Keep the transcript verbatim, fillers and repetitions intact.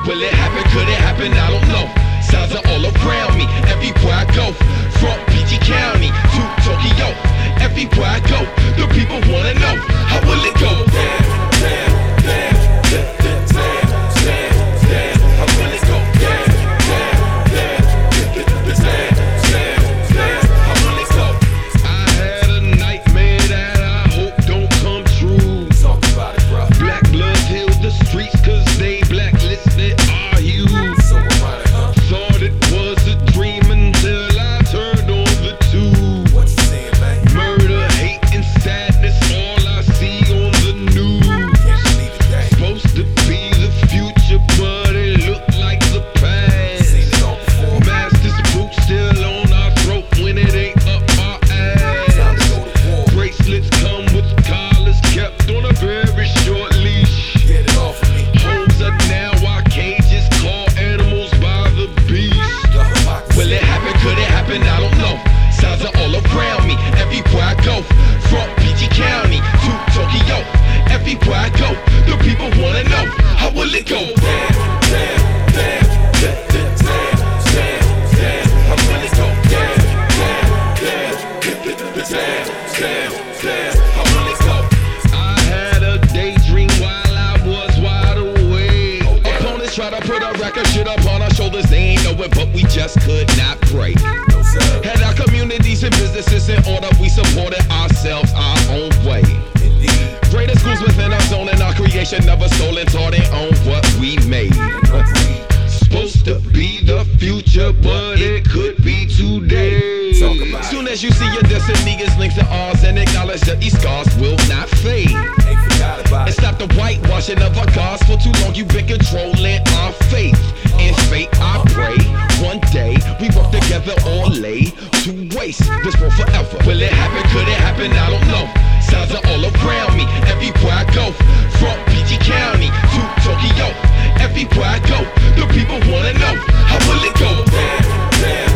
Will it happen? Could it happen? I don't know. Sounds are all around me, everywhere I go. From P G County to Tokyo, everywhere I go, the people wanna know, how will it go? Damn, damn, damn, damn, damn, damn, damn, how will it go? Damn, damn, damn, damn, damn, damn, how will it go? I had a nightmare that I hope don't come true. Talk about it, bro. Black blood heals the streets cause they blacklisted our youth. So ironic, huh? Thought it was a dream until I turned on the tube. What you saying, man? Murder, hate, and sadness, all I see on the news. Can't believe it, dang. Supposed to be the future, but it looked like the past. Seen it all before. Master's boot still on our throat when it ain't up our ass. Time to go to war. Bracelets come with collars kept on a very short leash. Get it off of me. Homes are now our cages, call animals by the beast. Will it happen? Could it happen? I don't know. Sounds are all around me, everywhere I go. From P G County to Tokyo, everywhere I go, the people wanna know, how will it go? Damn, damn, damn, damn, damn, damn, damn, how will it go? Damn, damn, damn, damn, damn, damn, how will it go? I had a daydream while I was wide awake. Opponents try to put a record shit up on our shoulders, they ain't know it, but we just could not break. Had our communities and businesses in order, we supported ourselves our own way. Greater schools within our zone and our creation never stolen, taught it on what we made. Supposed to be the future, but it could be today. Soon as you see your distant niggas linked to ours and acknowledge that these scars will not fade. And stop the whitewashing of our gods. For too long you've been controlling our faith. In fate I pray, one day we work together or lay to waste this world forever. Will it happen? Could it happen? I don't know. Sounds are all around me, everywhere I go. From P G County to Tokyo, everywhere I go, the people wanna know, how will it go? Damn, damn.